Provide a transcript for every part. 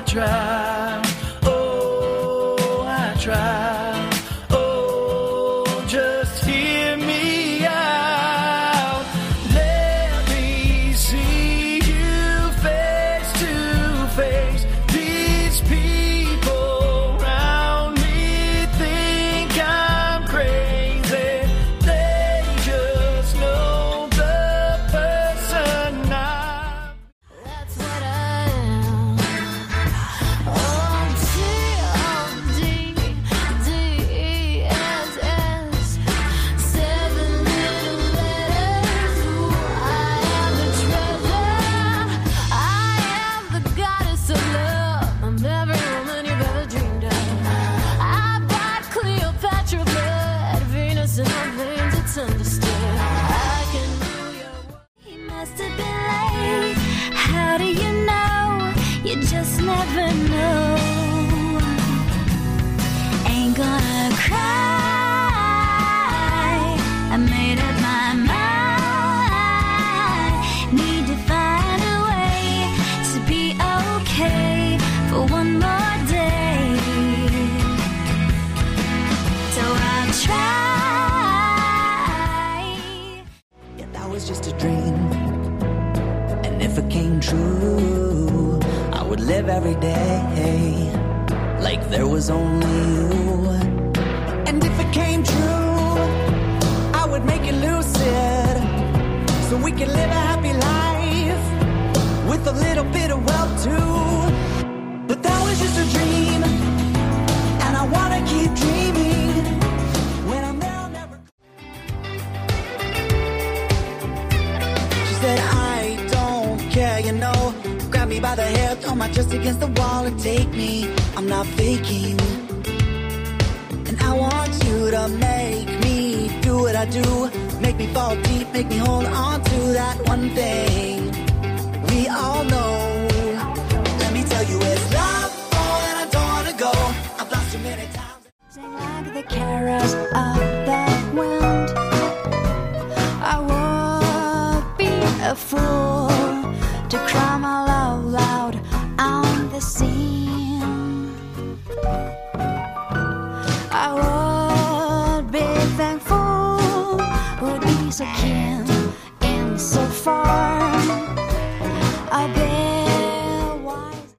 I try. Oh, I try. Oh, just hear me out. Let me see you face to face. These people around me think I'm crazy. They just know the person I'm. That's what I am. O-T-O-D-D-E-S-S. 7 little letters. Ooh, I am the treasure. I am the goddess of love. I'm every woman you've ever dreamed of. I've got Cleopatra blood, Venus in my veins, it's understood. I can do your work. He must have been late. How do you know? You just never know. Ain't gonna cry. I made up my mind. Need to find a way to be okay for one more day. So I'll try. Yeah, that was just a dream. And if it came true, I would live every day like there was only you. And if it came true, I would make it lucid so we can live a happy life with a little bit of wealth too. But that was just a dream, and I wanna keep dreaming. When I'm there, I'll never. She said, I don't care, you know. Grab me by the hair, throw my chest against the wall and take me. I'm not faking. And I want you to make me do what I do. Make me fall deep, make me hold on to that one thing we all know. Let me tell you, it's love, oh, and I don't wanna go. I've lost you many times. Sing like the carols of the wind. I would be a fool to cry my love loud on the scene. I would be thankful, would be so keen and so far. I'll be wise.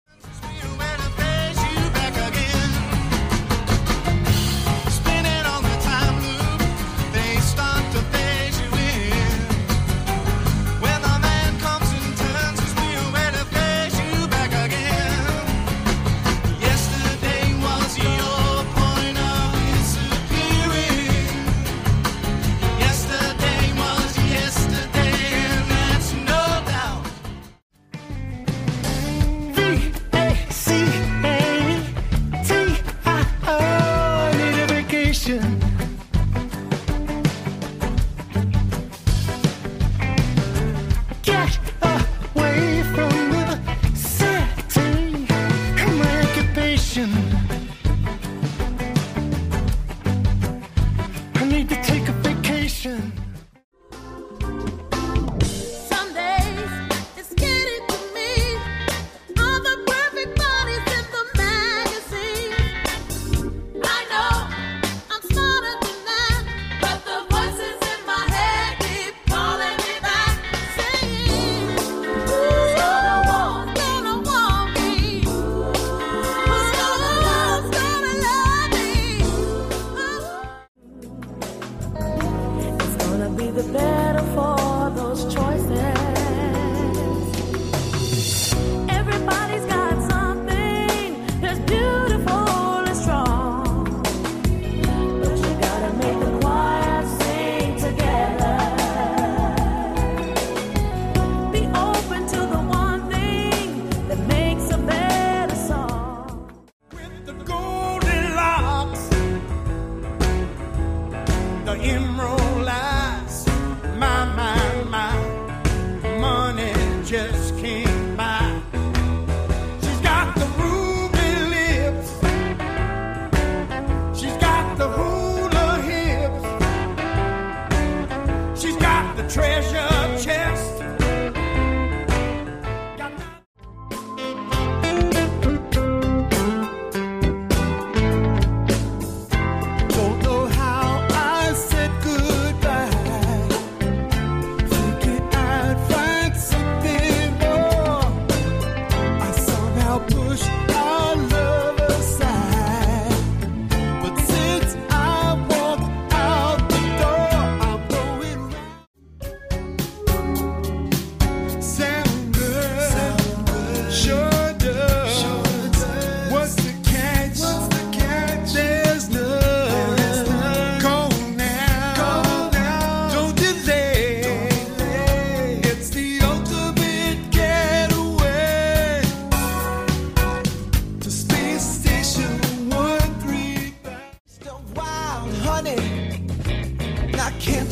Spinning on the time loop, they start to phase you in. When the man comes and turns his wheel, where to phase you back again. Yesterday was your point of disappearing. Yesterday was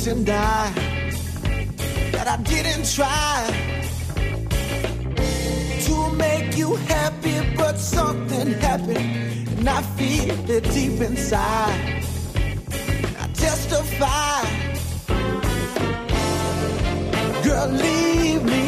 and die that I didn't try to make you happy, but something happened and I feel it deep inside. I testify, girl, leave me